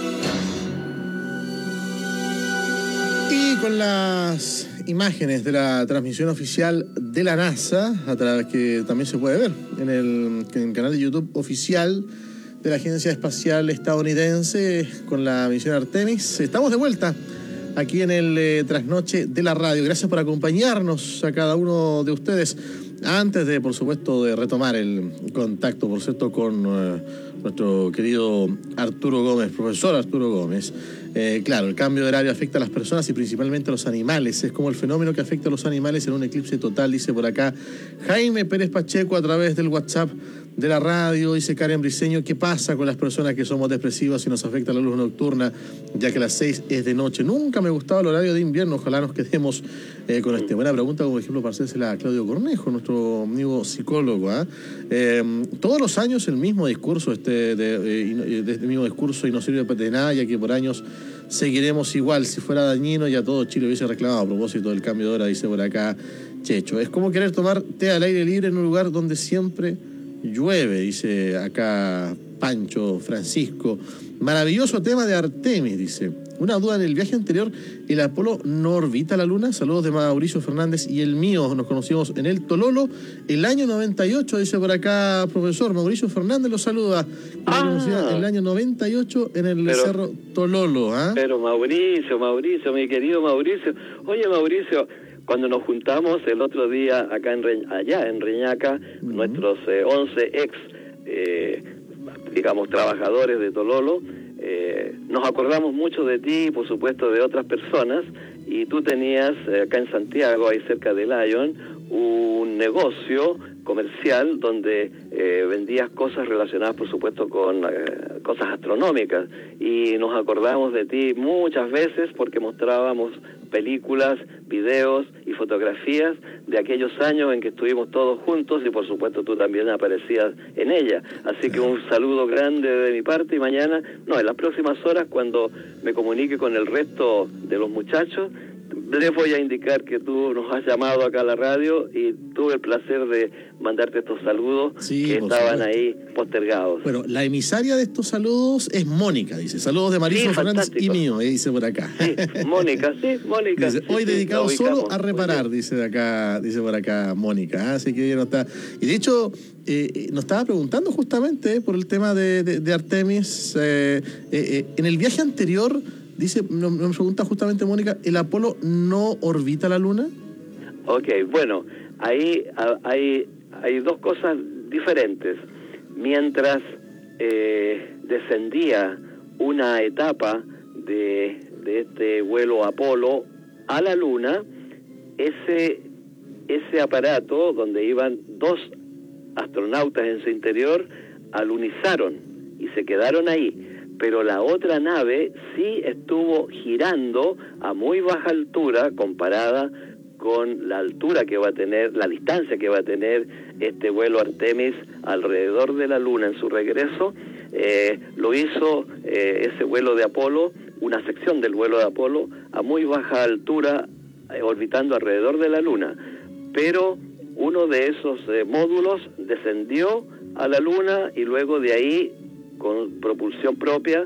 Y con las imágenes de la transmisión oficial de la NASA, a través que también se puede ver en el, en el canal de YouTube oficial de la Agencia Espacial Estadounidense con la misión Artemis, estamos de vuelta aquí en el eh, trasnoche de la radio. Gracias por acompañarnos a cada uno de ustedes. Antes de, por supuesto, de retomar el contacto, por cierto, con uh, nuestro querido Arturo Gómez, profesor Arturo Gómez, eh, claro, el cambio de horario afecta a las personas y principalmente a los animales. Es como el fenómeno que afecta a los animales en un eclipse total, dice por acá Jaime Pérez Pacheco a través del WhatsApp de la radio. Dice Karen Briceño, ¿qué pasa con las personas que somos depresivas y nos afecta la luz nocturna, ya que las seis es de noche? Nunca me gustaba el horario de invierno, ojalá nos quedemos eh, con este. Buena pregunta, como ejemplo, para hacérsela a Claudio Cornejo, nuestro amigo psicólogo. ¿eh? Eh, todos los años el mismo discurso, este, de, eh, de este mismo discurso y no sirve de nada, ya que por años seguiremos igual. Si fuera dañino, ya todo Chile hubiese reclamado a propósito del cambio de hora, dice por acá Checho. Es como querer tomar té al aire libre en un lugar donde siempre llueve, dice acá Pancho Francisco. Maravilloso tema de Artemis, dice. Una duda, en el viaje anterior, ¿el Apolo no orbita la Luna? Saludos de Mauricio Fernández y el mío. Nos conocimos en el Tololo el año noventa y ocho, dice por acá profesor. Mauricio Fernández lo saluda. Ah. El año noventa y ocho en el pero, Cerro Tololo. ¿eh? Pero Mauricio, Mauricio, mi querido Mauricio. Oye, Mauricio, cuando nos juntamos el otro día acá en Re, allá en Reñaca, uh-huh. nuestros eh, once ex, eh, digamos, trabajadores de Tololo, eh, nos acordamos mucho de ti y por supuesto de otras personas, y tú tenías eh, acá en Santiago, ahí cerca de Lyon, un negocio comercial donde eh, vendías cosas relacionadas por supuesto con eh, cosas astronómicas, y nos acordamos de ti muchas veces porque mostrábamos películas, videos y fotografías de aquellos años en que estuvimos todos juntos, y por supuesto tú también aparecías en ella. Así que un saludo grande de mi parte, y mañana, no, en las próximas horas, cuando me comunique con el resto de los muchachos, les voy a indicar que tú nos has llamado acá a la radio y tuve el placer de mandarte estos saludos, sí, que estaban supuesto. ahí postergados. Bueno, la emisaria de estos saludos es Mónica, dice. Saludos de Mauricio sí, Fernández y mío, eh, dice por acá. Sí, Mónica, sí, Mónica. Dice, sí, hoy sí, dedicado solo a reparar, dice de acá, dice por acá Mónica. ¿eh? Así que no está. Y de hecho, eh, nos estaba preguntando justamente eh, por el tema de, de, de Artemis. Eh, eh, eh, en el viaje anterior, dice, nos, nos pregunta justamente Mónica, ¿el Apolo no orbita la Luna? Ok, bueno, ahí hay, hay dos cosas diferentes. Mientras eh, descendía una etapa de, de este vuelo Apolo a la Luna, ese, ese aparato donde iban dos astronautas en su interior alunizaron y se quedaron ahí. Pero la otra nave sí estuvo girando a muy baja altura comparada con la altura que va a tener, la distancia que va a tener este vuelo Artemis alrededor de la Luna en su regreso. Eh, lo hizo eh, ese vuelo de Apolo, una sección del vuelo de Apolo, a muy baja altura, eh, orbitando alrededor de la Luna. Pero uno de esos eh, módulos descendió a la Luna y luego de ahí, con propulsión propia,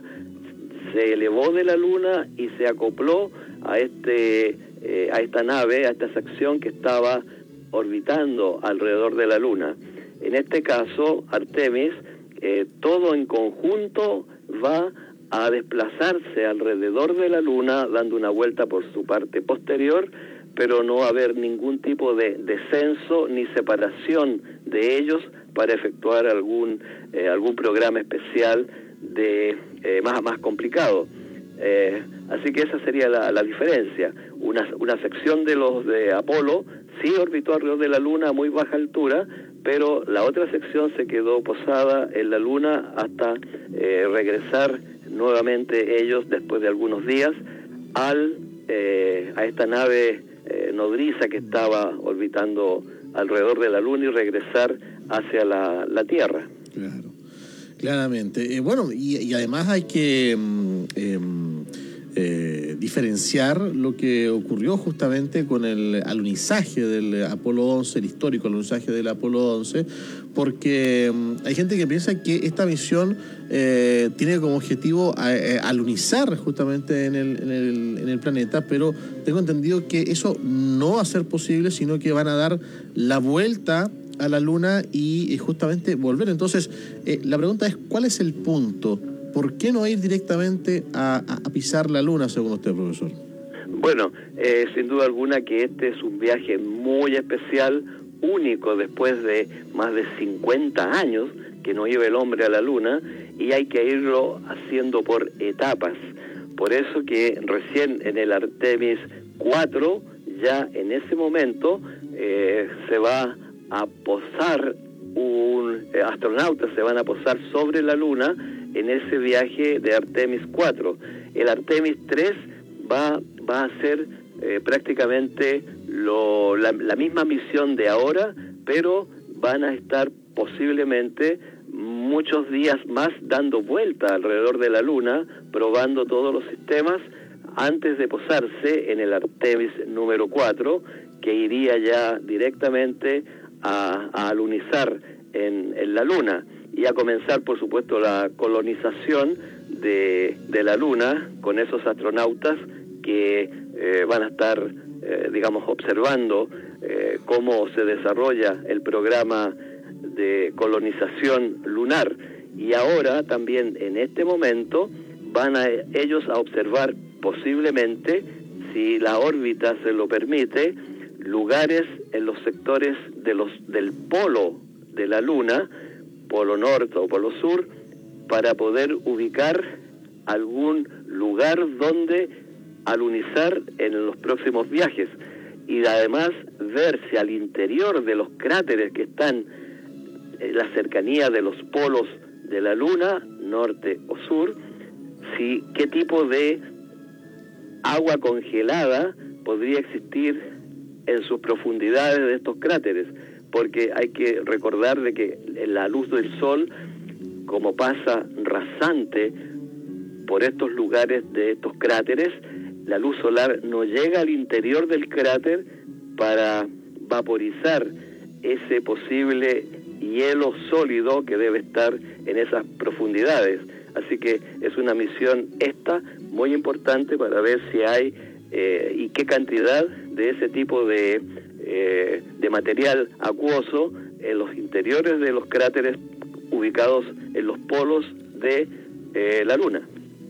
se elevó de la Luna y se acopló a este eh, a esta nave, a esta sección que estaba orbitando alrededor de la Luna. En este caso, Artemis, eh, todo en conjunto va a desplazarse alrededor de la Luna, dando una vuelta por su parte posterior, pero no va a haber ningún tipo de descenso ni separación de ellos para efectuar algún eh, algún programa especial de eh, más más complicado. Eh, así que esa sería la, la diferencia. Una, una sección de los de Apolo sí orbitó alrededor de la Luna a muy baja altura, pero la otra sección se quedó posada en la Luna hasta eh, regresar nuevamente ellos después de algunos días al eh, a esta nave eh, nodriza que estaba orbitando alrededor de la Luna y regresar hacia la, la Tierra. Claro, claramente. Eh, bueno, y, y además hay que eh, eh, diferenciar lo que ocurrió justamente con el alunizaje del Apolo once, el histórico alunizaje del Apolo once, porque um, hay gente que piensa que esta misión eh, tiene como objetivo a, a alunizar justamente en el, en, el, en el planeta, pero tengo entendido que eso no va a ser posible, sino que van a dar la vuelta a la Luna y, y justamente volver. Entonces, eh, la pregunta es, ¿cuál es el punto? ¿Por qué no ir directamente a, a, a pisar la Luna, según usted, profesor? Bueno, eh, sin duda alguna que este es un viaje muy especial, único después de más de cincuenta años que no iba el hombre a la Luna, y hay que irlo haciendo por etapas. Por eso que recién en el Artemis cuatro, ya en ese momento, eh, se va a posar un eh, astronautas se van a posar sobre la Luna en ese viaje de Artemis cuatro. El Artemis tres va va a ser eh, prácticamente lo, la, la misma misión de ahora, pero van a estar posiblemente muchos días más dando vuelta alrededor de la Luna, probando todos los sistemas antes de posarse en el Artemis número cuatro, que iría ya directamente a, a alunizar en, en la Luna y a comenzar, por supuesto, la colonización de, de la Luna con esos astronautas que eh, van a estar, eh, digamos, observando eh, cómo se desarrolla el programa de colonización lunar. Y ahora también en este momento van a ellos a observar posiblemente, si la órbita se lo permite, lugares en los sectores de los del polo de la Luna, polo norte o polo sur, para poder ubicar algún lugar donde alunizar en los próximos viajes, y además ver si al interior de los cráteres que están en la cercanía de los polos de la Luna, norte o sur, si qué tipo de agua congelada podría existir en sus profundidades de estos cráteres, porque hay que recordar de que la luz del sol, como pasa rasante por estos lugares de estos cráteres, la luz solar no llega al interior del cráter para vaporizar ese posible hielo sólido que debe estar en esas profundidades. Así que es una misión esta muy importante para ver si hay eh, y qué cantidad de ese tipo de, eh, de material acuoso en los interiores de los cráteres ubicados en los polos de eh, la Luna.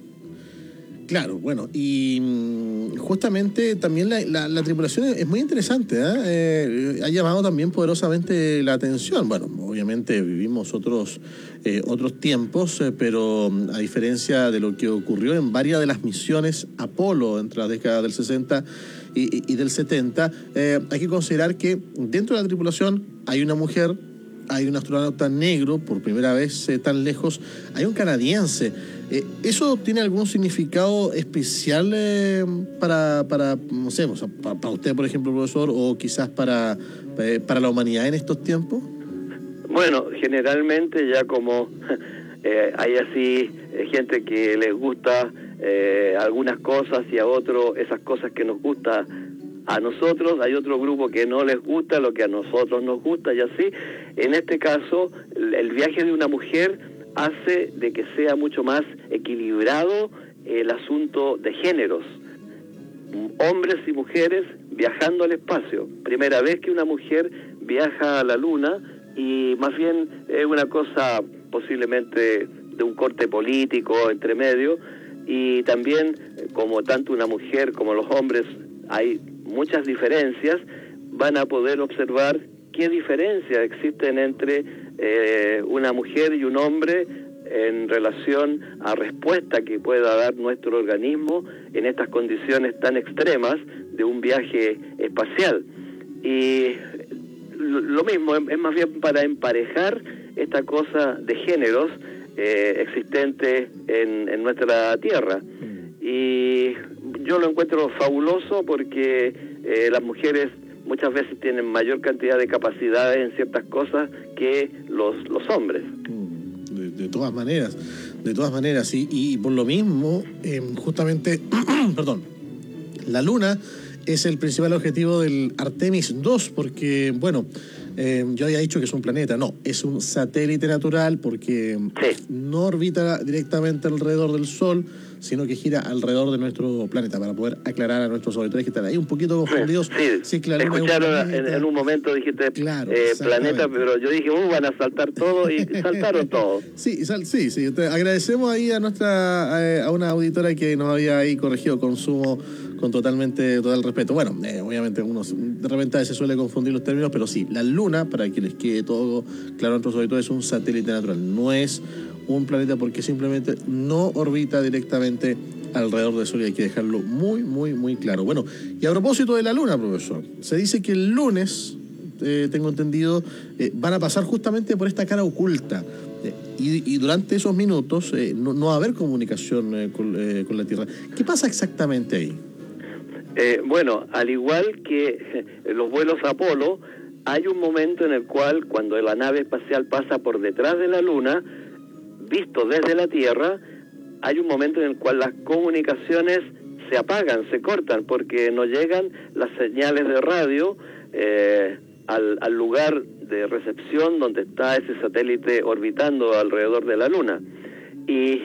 Claro, bueno, y mmm, justamente también la, la, la tripulación es muy interesante, ¿eh? Eh, ha llamado también poderosamente la atención. Bueno, obviamente vivimos otros eh, otros tiempos, eh, pero a diferencia de lo que ocurrió en varias de las misiones Apolo entre las décadas del sesenta y, y, y del setenta, eh, hay que considerar que dentro de la tripulación hay una mujer, hay un astronauta negro, por primera vez eh, tan lejos, hay un canadiense. Eh, ¿Eso tiene algún significado especial eh, para, para, no sé, o sea, para, para usted, por ejemplo, profesor, o quizás para, eh, para la humanidad en estos tiempos? Bueno, generalmente ya como eh, hay así eh, gente que les gusta eh, algunas cosas y a otros esas cosas que nos gusta a nosotros, hay otro grupo que no les gusta lo que a nosotros nos gusta y así. En este caso, el viaje de una mujer hace de que sea mucho más equilibrado el asunto de géneros. Hombres y mujeres viajando al espacio. Primera vez que una mujer viaja a la Luna, y más bien es una cosa posiblemente de un corte político entre medio, y también como tanto una mujer como los hombres hay muchas diferencias, van a poder observar qué diferencias existen entre eh, una mujer y un hombre en relación a respuesta que pueda dar nuestro organismo en estas condiciones tan extremas de un viaje espacial. Y lo mismo, es más bien para emparejar esta cosa de géneros eh, existente en, en nuestra Tierra. Y yo lo encuentro fabuloso porque eh, las mujeres muchas veces tienen mayor cantidad de capacidades en ciertas cosas que los, los hombres. De, de todas maneras, de todas maneras, y, y por lo mismo, eh, justamente, perdón, la Luna es el principal objetivo del Artemis dos, porque, bueno, eh, yo había dicho que es un planeta, no, es un satélite natural porque sí. no orbita directamente alrededor del Sol, sino que gira alrededor de nuestro planeta, para poder aclarar a nuestros auditores que están ahí un poquito confundidos. Sí, sí, que la te Luna escucharon es un en, en un momento, dijiste claro, eh, planeta, pero yo dije, uh, van a saltar todo, y saltaron todo. Sí, sal, sí, sí. Te agradecemos ahí a nuestra, a, a una auditora que nos había ahí corregido consumo con totalmente, total respeto. Bueno, eh, obviamente uno de repente se suele confundir los términos, pero sí, la Luna, para que les quede todo claro a nuestros auditores, es un satélite natural, no es un planeta porque simplemente no orbita directamente alrededor del Sol, y hay que dejarlo muy, muy, muy claro. Bueno, y a propósito de la Luna, profesor, se dice que el lunes, eh, tengo entendido, eh, van a pasar justamente por esta cara oculta, eh, y, y durante esos minutos eh, no, no va a haber comunicación eh, con, eh, con la Tierra. ¿Qué pasa exactamente ahí? Eh, bueno, al igual que los vuelos Apolo, hay un momento en el cual, cuando la nave espacial pasa por detrás de la Luna, visto desde la Tierra, hay un momento en el cual las comunicaciones se apagan, se cortan, porque no llegan las señales de radio eh, al, al lugar de recepción donde está ese satélite orbitando alrededor de la Luna. Y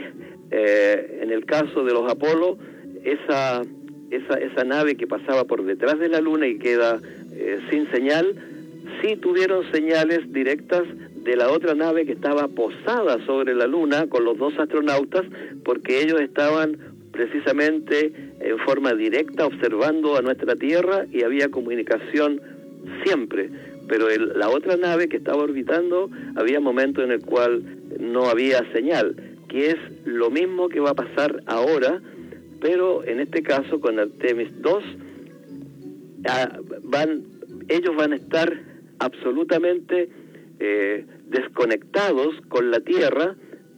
eh, en el caso de los Apolo, esa, esa, esa nave que pasaba por detrás de la Luna y queda eh, sin señal, sí tuvieron señales directas de la otra nave que estaba posada sobre la Luna con los dos astronautas, porque ellos estaban precisamente en forma directa observando a nuestra Tierra y había comunicación siempre. Pero el, la otra nave que estaba orbitando, había momentos en el cual no había señal, que es lo mismo que va a pasar ahora, pero en este caso con Artemis dos, ah, van, ellos van a estar absolutamente eh, desconectados con la Tierra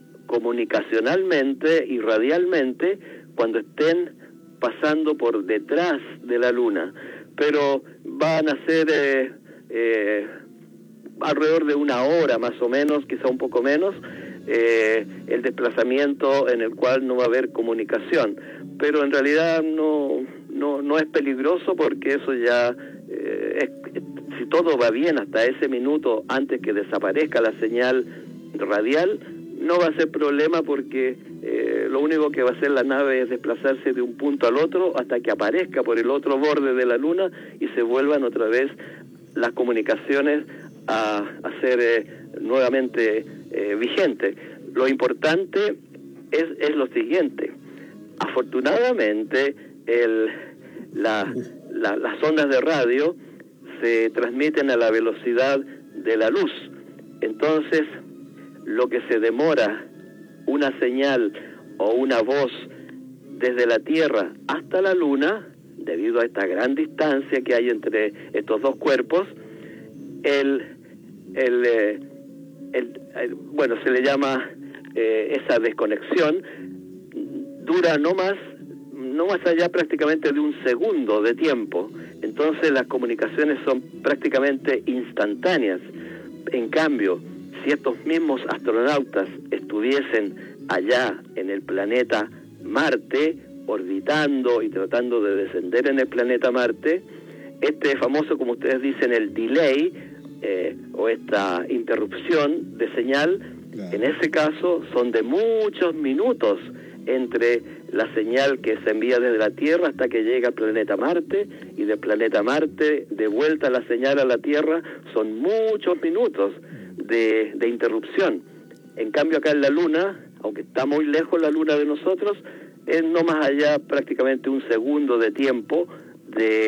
comunicacionalmente y radialmente cuando estén pasando por detrás de la Luna, pero van a ser eh, eh, alrededor de una hora más o menos, quizá un poco menos, eh, el desplazamiento en el cual no va a haber comunicación, pero en realidad no no, no es peligroso porque eso ya eh, es, si todo va bien hasta ese minuto antes que desaparezca la señal radial, no va a ser problema porque eh, lo único que va a hacer la nave es desplazarse de un punto al otro hasta que aparezca por el otro borde de la Luna y se vuelvan otra vez las comunicaciones a, a ser eh, nuevamente eh, vigentes. Lo importante es, es lo siguiente. Afortunadamente, el, la, la, las ondas de radio se transmiten a la velocidad de la luz. Entonces, lo que se demora una señal o una voz desde la Tierra hasta la Luna, debido a esta gran distancia que hay entre estos dos cuerpos, el, el, eh, el, el bueno, se le llama eh, esa desconexión, dura no más, no más allá prácticamente de un segundo de tiempo. Entonces las comunicaciones son prácticamente instantáneas. En cambio, si estos mismos astronautas estuviesen allá en el planeta Marte, orbitando y tratando de descender en el planeta Marte, este famoso, como ustedes dicen, el delay, eh, o esta interrupción de señal, claro, en ese caso son de muchos minutos entre la señal que se envía desde la Tierra hasta que llega al planeta Marte, y del planeta Marte de vuelta la señal a la Tierra, son muchos minutos de, de interrupción. En cambio acá en la Luna, aunque está muy lejos la Luna de nosotros, es no más allá prácticamente un segundo de tiempo de,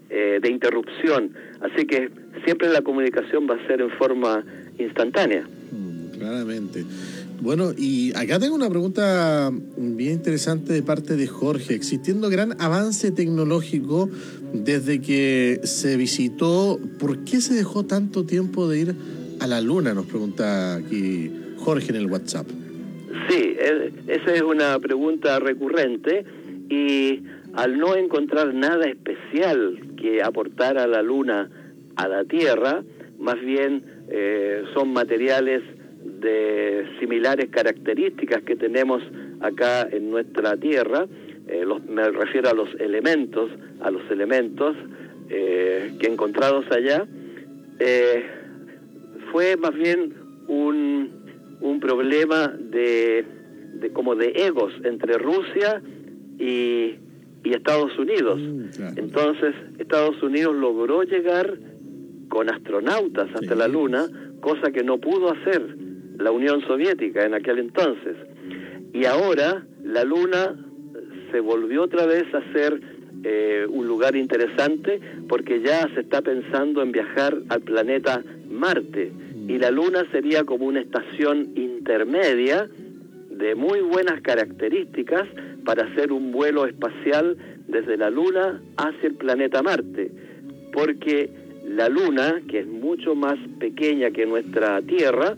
eh, de interrupción. Así que siempre la comunicación va a ser en forma instantánea. Mm, claramente. Bueno, y acá tengo una pregunta bien interesante de parte de Jorge. Existiendo gran avance tecnológico desde que se visitó, ¿por qué se dejó tanto tiempo de ir a la Luna? Nos pregunta aquí Jorge en el WhatsApp. Sí, eh, esa es una pregunta recurrente y al no encontrar nada especial que aportar a la Luna a la Tierra, más bien eh, son materiales de similares características que tenemos acá en nuestra Tierra. Eh, los, me refiero a los elementos, a los elementos eh, que encontrados allá. Eh, fue más bien un, un problema de, de como de egos entre Rusia y, y Estados Unidos. Mm, claro. Entonces, Estados Unidos logró llegar con astronautas hasta sí. la Luna, cosa que no pudo hacer la Unión Soviética en aquel entonces. Y ahora la Luna se volvió otra vez a ser eh, un lugar interesante porque ya se está pensando en viajar al planeta Marte. Y la Luna sería como una estación intermedia de muy buenas características para hacer un vuelo espacial desde la Luna hacia el planeta Marte. Porque la Luna, que es mucho más pequeña que nuestra Tierra,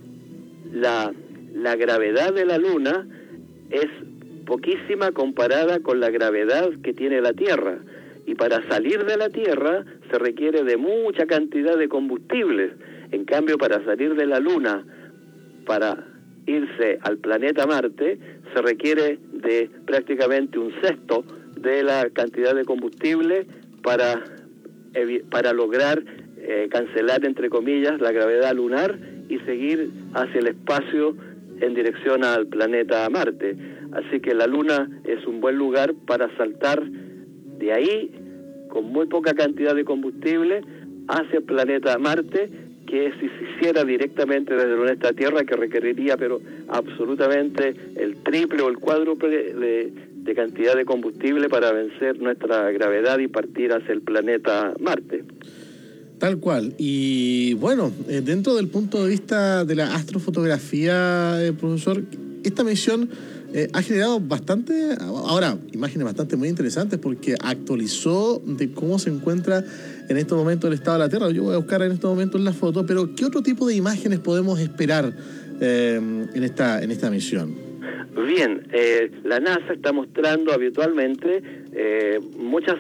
La, la gravedad de la Luna es poquísima comparada con la gravedad que tiene la Tierra. Y para salir de la Tierra se requiere de mucha cantidad de combustibles. En cambio, para salir de la Luna, para irse al planeta Marte, se requiere de prácticamente un sexto de la cantidad de combustible para, para lograr eh, cancelar, entre comillas, la gravedad lunar y seguir hacia el espacio en dirección al planeta Marte. Así que la Luna es un buen lugar para saltar de ahí, con muy poca cantidad de combustible, hacia el planeta Marte, que si se hiciera directamente desde nuestra Tierra, que requeriría pero absolutamente el triple o el cuádruple de, de cantidad de combustible para vencer nuestra gravedad y partir hacia el planeta Marte. Tal cual. Y bueno, eh, dentro del punto de vista de la astrofotografía, eh, profesor, esta misión eh, ha generado bastante, ahora, imágenes bastante muy interesantes porque actualizó de cómo se encuentra en estos momentos el estado de la Tierra. Yo voy a buscar en estos momentos las fotos, pero ¿qué otro tipo de imágenes podemos esperar eh, en esta, en esta misión? Bien, eh, la NASA está mostrando habitualmente eh, muchas,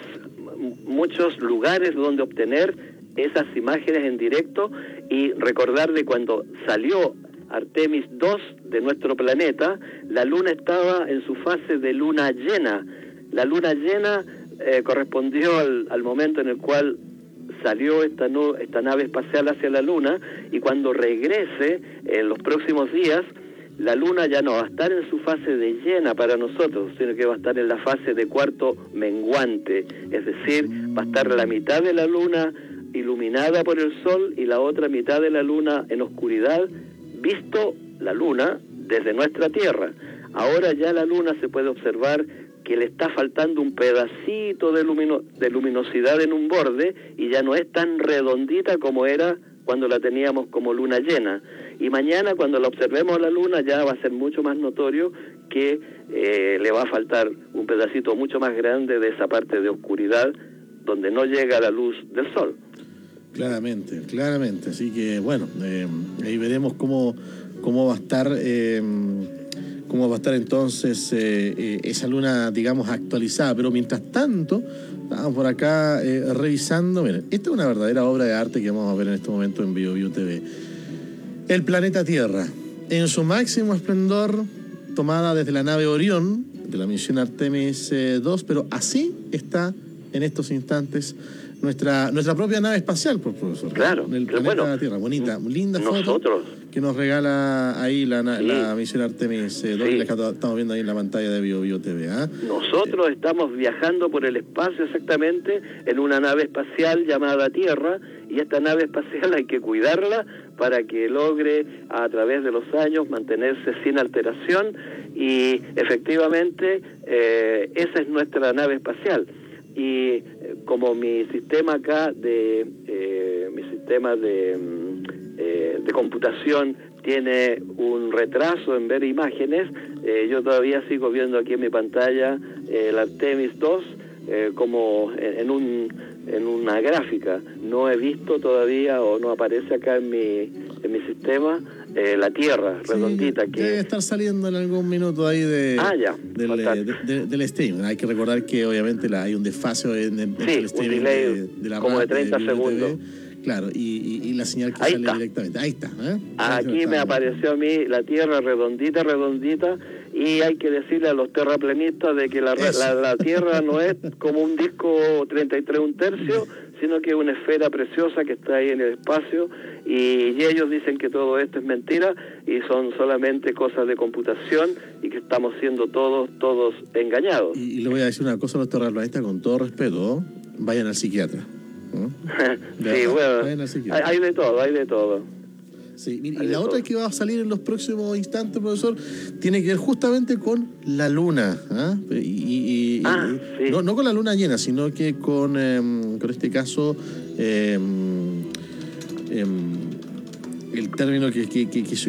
muchos lugares donde obtener esas imágenes en directo y recordar de cuando salió Artemis dos de nuestro planeta, la Luna estaba en su fase de luna llena. La luna llena eh, correspondió al, al momento en el cual salió esta, no, esta nave espacial hacia la Luna, y cuando regrese en los próximos días, la Luna ya no va a estar en su fase de llena para nosotros, sino que va a estar en la fase de cuarto menguante, es decir, va a estar la mitad de la Luna iluminada por el Sol y la otra mitad de la Luna en oscuridad, visto la Luna desde nuestra Tierra. Ahora ya la Luna se puede observar que le está faltando un pedacito de, lumino, de luminosidad en un borde y ya no es tan redondita como era cuando la teníamos como luna llena. Y mañana cuando la observemos la Luna ya va a ser mucho más notorio que eh, le va a faltar un pedacito mucho más grande de esa parte de oscuridad donde no llega la luz del Sol. Claramente, claramente. Así que, bueno, eh, ahí veremos cómo, cómo va a estar, eh, cómo va a estar entonces eh, eh, esa luna, digamos, actualizada. Pero mientras tanto, estamos por acá eh, revisando. Miren, esta es una verdadera obra de arte que vamos a ver en este momento en BioBio T V. El planeta Tierra, en su máximo esplendor, tomada desde la nave Orión, de la misión Artemis dos, pero así está en estos instantes nuestra nuestra propia nave espacial, por profesor. Claro, el planeta bueno, de la Tierra. Bonita, linda nosotros, foto que nos regala ahí la, sí. la misión Artemis dos, sí. La que estamos viendo ahí en la pantalla de BioBio T V. ¿eh? Nosotros eh. estamos viajando por el espacio exactamente en una nave espacial llamada Tierra, y esta nave espacial hay que cuidarla para que logre a través de los años mantenerse sin alteración, y efectivamente eh, esa es nuestra nave espacial. y eh, como mi sistema acá de eh, mi sistema de, eh, de computación tiene un retraso en ver imágenes, eh, yo todavía sigo viendo aquí en mi pantalla eh, el Artemis dos eh, como en, en un en una gráfica. No he visto todavía o no aparece acá en mi en mi sistema eh, la Tierra redondita. Sí, que debe estar saliendo en algún minuto ahí de, ah, ya, del, de, de, del streaming. Hay que recordar que obviamente la, hay un desfase en, en, sí, entre el streaming un delay de, de la como de radio, treinta de segundos. Claro, y, y, y la señal que Ahí sale está. directamente. Ahí está. ¿eh? Aquí me apareció a mí la Tierra redondita, redondita, y hay que decirle a los terraplenistas de que la, la, la Tierra no es como un disco treinta y tres un tercio, sino que es una esfera preciosa que está ahí en el espacio, y, y ellos dicen que todo esto es mentira y son solamente cosas de computación y que estamos siendo todos, todos engañados. Y, y le voy a decir una cosa a los terraplanistas con todo respeto, vayan al psiquiatra. ¿no? Sí, bueno, hay, hay de todo, hay de todo. Sí, y la otra que va a salir en los próximos instantes, profesor, tiene que ver justamente con la luna. ¿eh? Y, y, ah, y, sí. no, no con la luna llena, sino que con, eh, con este caso, eh, eh, el término que, que, que, que se